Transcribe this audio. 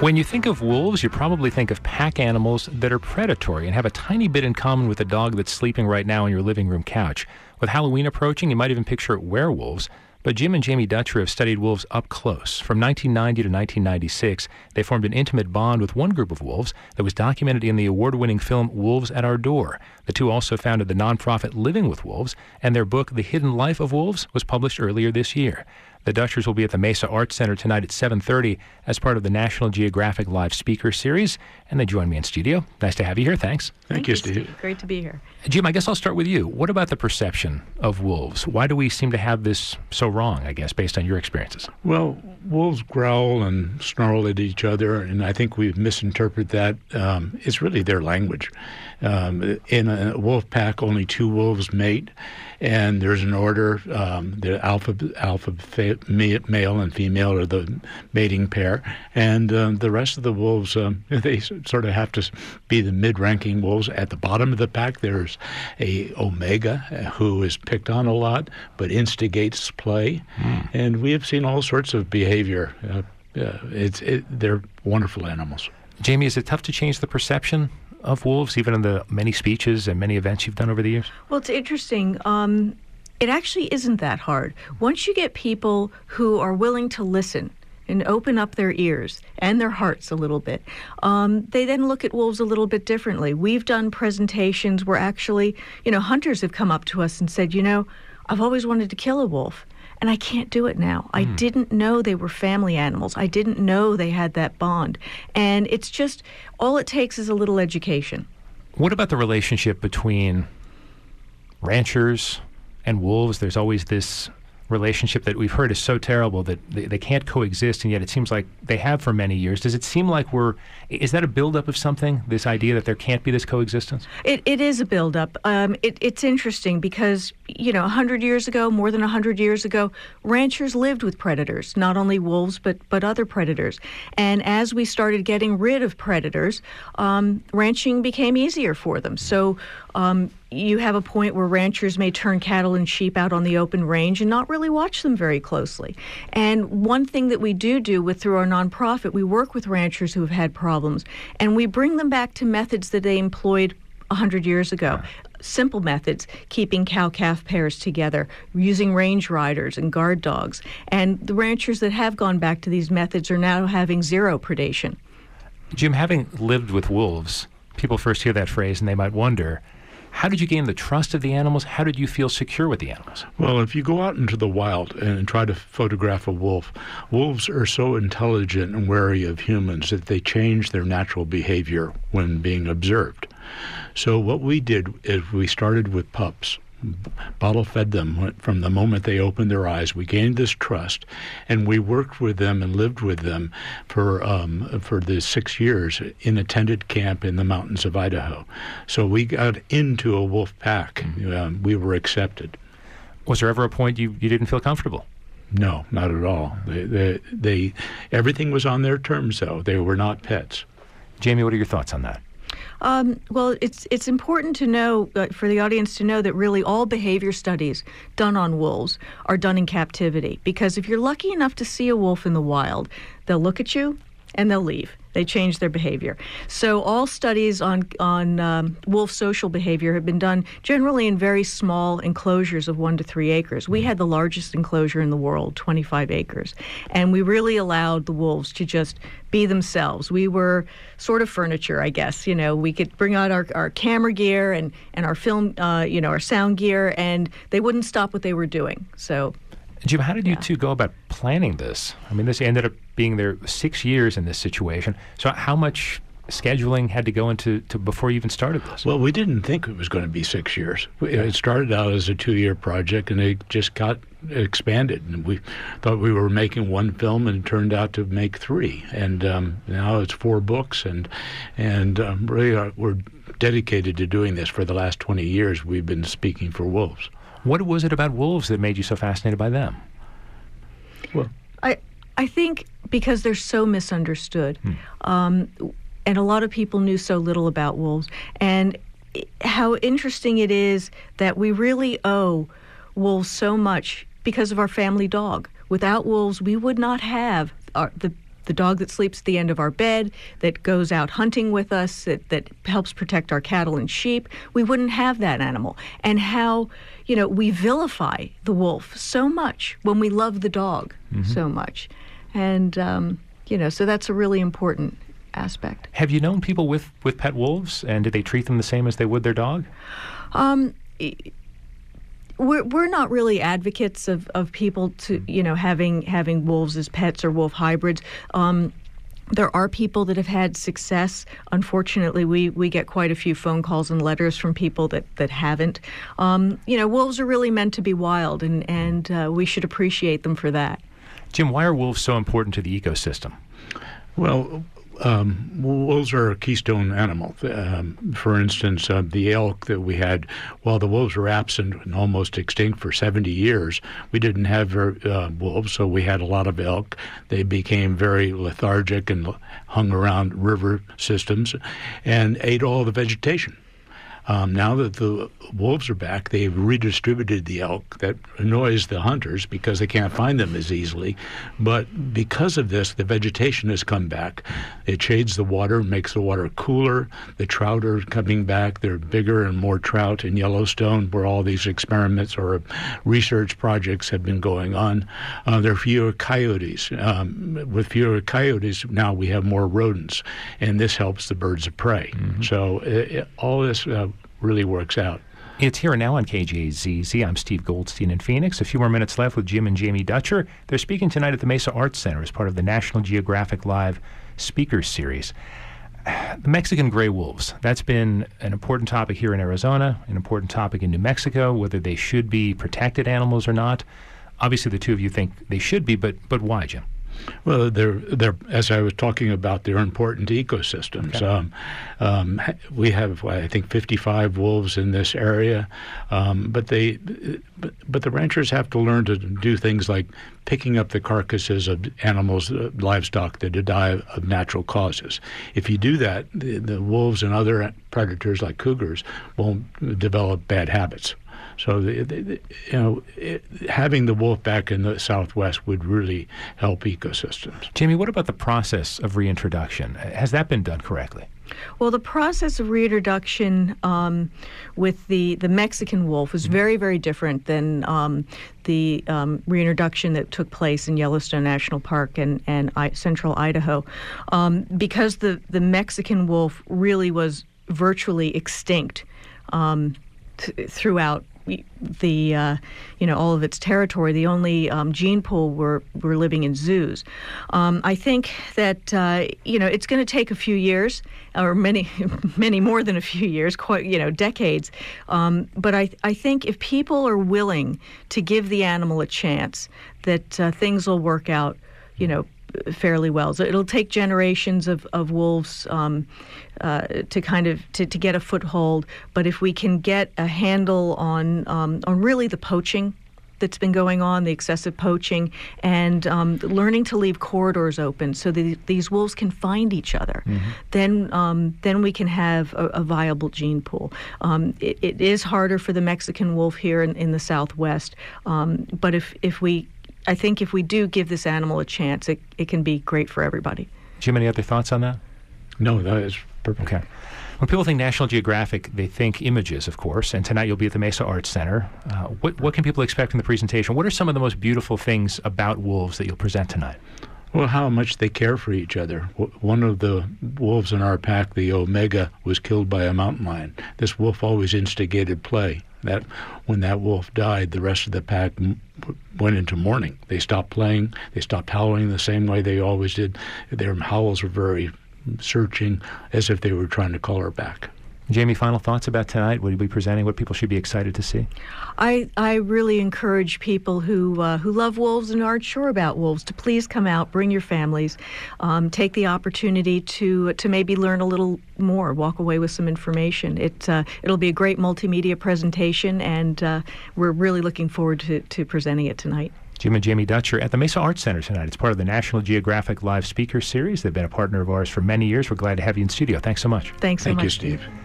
When you think of wolves, you probably think of pack animals that are predatory and have a tiny bit in common with the dog that's sleeping right now on your living room couch. With Halloween approaching, you might even picture werewolves. But Jim and Jamie Dutcher have studied wolves up close. From 1990 to 1996, they formed an intimate bond with one group of wolves that was documented in the award-winning film Wolves at Our Door. The two also founded the nonprofit Living with Wolves, and their book, The Hidden Life of Wolves, was published earlier this year. The Dutchers will be at the Mesa Arts Center tonight at 7:30 as part of the National Geographic Live Speaker Series, and they join me in studio. Nice to have you here. Thanks. Thank you, Steve. Great to be here. Jim, I guess I'll start with you. What about the perception of wolves? Why do we seem to have this so wrong, I guess, based on your experiences? Well, wolves growl and snarl at each other, and I think we misinterpret that. It's really their language. In a wolf pack, only two wolves mate, and there's an order. The alpha male and female are the mating pair, and the rest of the wolves, they sort of have to be the mid-ranking wolves. At the bottom of the pack, there's a omega who is picked on a lot but instigates play, and we have seen all sorts of behavior. They're wonderful animals. Jamie, is it tough to change the perception of wolves, even in the many speeches and many events you've done over the years? Well, it's interesting. It actually isn't that hard. Once you get people who are willing to listen and open up their ears and their hearts a little bit, they then look at wolves a little bit differently. We've done presentations where actually, hunters have come up to us and said, I've always wanted to kill a wolf, and I can't do it now. I didn't know they were family animals. I didn't know they had that bond. And it's just, all it takes is a little education. What about the relationship between ranchers and wolves? There's always this relationship that we've heard is so terrible that they can't coexist, and yet it seems like they have for many years. Does it seem like is that a buildup of something, this idea that there can't be this coexistence? It is a buildup. It's interesting because, 100 years ago, more than 100 years ago, ranchers lived with predators, not only wolves, but other predators. And as we started getting rid of predators, ranching became easier for them. So you have a point where ranchers may turn cattle and sheep out on the open range and not really watch them very closely. And one thing that we do through our nonprofit, we work with ranchers who have had problems, and we bring them back to methods that they employed 100 years ago. Yeah. Simple methods, keeping cow-calf pairs together, using range riders and guard dogs. And the ranchers that have gone back to these methods are now having zero predation. Jim, having lived with wolves, people first hear that phrase and they might wonder, how did you gain the trust of the animals? How did you feel secure with the animals? Well, if you go out into the wild and try to photograph a wolf, wolves are so intelligent and wary of humans that they change their natural behavior when being observed. So what we did is we started with pups. Bottle fed them from the moment they opened their eyes. We gained this trust, and we worked with them and lived with them for the 6 years in a tented camp in the mountains of Idaho. So we got into a wolf pack. We were accepted. Was there ever a point you didn't feel comfortable? No, not at all. They everything was on their terms, though. They were not pets. Jamie, what are your thoughts on that? Well, it's important to know, for the audience to know, that really all behavior studies done on wolves are done in captivity. Because if you're lucky enough to see a wolf in the wild, they'll look at you and they'll leave. They change their behavior. So all studies on wolf social behavior have been done generally in very small enclosures of 1 to 3 acres. We had the largest enclosure in the world, 25 acres. And we really allowed the wolves to just be themselves. We were sort of furniture, I guess. We could bring out our camera gear and our film, our sound gear, and they wouldn't stop what they were doing. So, Jim, how did you two go about planning this? I mean, this ended up being there 6 years in this situation. So how much scheduling had to go into before you even started this? Well, we didn't think it was going to be 6 years. It started out as a 2-year project, and it just got expanded. And we thought we were making one film, and it turned out to make 3. And now it's 4 books, and really we're dedicated to doing this. For the last 20 years, we've been speaking for wolves. What was it about wolves that made you so fascinated by them? Well, I think because they're so misunderstood. And a lot of people knew so little about wolves. And how interesting it is that we really owe wolves so much because of our family dog. Without wolves, we would not have the the dog that sleeps at the end of our bed, that goes out hunting with us, that helps protect our cattle and sheep, we wouldn't have that animal. And how, we vilify the wolf so much when we love the dog so much. And, so that's a really important aspect. Have you known people with pet wolves, and do they treat them the same as they would their dog? We're not really advocates of people to having wolves as pets or wolf hybrids. There are people that have had success. Unfortunately, we get quite a few phone calls and letters from people that haven't. Wolves are really meant to be wild, and we should appreciate them for that. Jim, why are wolves so important to the ecosystem? Well, wolves are a keystone animal. For instance, the elk that we had, while the wolves were absent and almost extinct for 70 years, we didn't have wolves, so we had a lot of elk. They became very lethargic and hung around river systems and ate all the vegetation. Now that the wolves are back, they've redistributed the elk. That annoys the hunters because they can't find them as easily. But because of this, the vegetation has come back. It shades the water, makes the water cooler. The trout are coming back. There are bigger and more trout in Yellowstone, where all these experiments or research projects have been going on. There are fewer coyotes. With fewer coyotes, now we have more rodents, and this helps the birds of prey. So all this really works out. It's Here and Now on KJZZ. I'm Steve Goldstein in Phoenix. A few more minutes left with Jim and Jamie Dutcher. They're speaking tonight at the Mesa Arts Center as part of the National Geographic Live Speakers Series. The Mexican gray wolves, that's been an important topic here in Arizona, an important topic in New Mexico, whether they should be protected animals or not. Obviously, the two of you think they should be, but why, Jim? Well, they're as I was talking about, they're important ecosystems. Okay. We have, I think, 55 wolves in this area, but the ranchers have to learn to do things like picking up the carcasses of animals, livestock that die of natural causes. If you do that, the wolves and other predators like cougars won't develop bad habits. So, having the wolf back in the Southwest would really help ecosystems. Jamie, what about the process of reintroduction? Has that been done correctly? Well, the process of reintroduction with the Mexican wolf was very, very different than the reintroduction that took place in Yellowstone National Park and central Idaho, because the Mexican wolf really was virtually extinct throughout the all of its territory. The only gene pool were living in zoos. I think that it's going to take a few years, or many more than a few years, quite decades. But I think if people are willing to give the animal a chance, that things will work out fairly well. So it'll take generations of wolves to kind of to get a foothold. But if we can get a handle on really the poaching that's been going on, the excessive poaching, and learning to leave corridors open so that these wolves can find each other, then we can have a viable gene pool. It is harder for the Mexican wolf here in the Southwest, but I think if we do give this animal a chance, it can be great for everybody. Jim, any other thoughts on that? No, that is perfect. Okay. When people think National Geographic, they think images, of course, and tonight you'll be at the Mesa Arts Center. What can people expect from the presentation? What are some of the most beautiful things about wolves that you'll present tonight? Well, how much they care for each other. One of the wolves in our pack, the Omega, was killed by a mountain lion. This wolf always instigated play. That when that wolf died, the rest of the pack went into mourning. They stopped playing. They stopped howling the same way they always did. Their howls were very searching, as if they were trying to call her back. Jamie, final thoughts about tonight? What will you be presenting? What people should be excited to see? I really encourage people who love wolves and aren't sure about wolves to please come out, bring your families, take the opportunity to maybe learn a little more, walk away with some information. It'll be a great multimedia presentation, and we're really looking forward to presenting it tonight. Jim and Jamie Dutcher at the Mesa Arts Center tonight. It's part of the National Geographic Live Speakers Series. They've been a partner of ours for many years. We're glad to have you in studio. Thanks so much. Thanks so much. Thank you, Steve.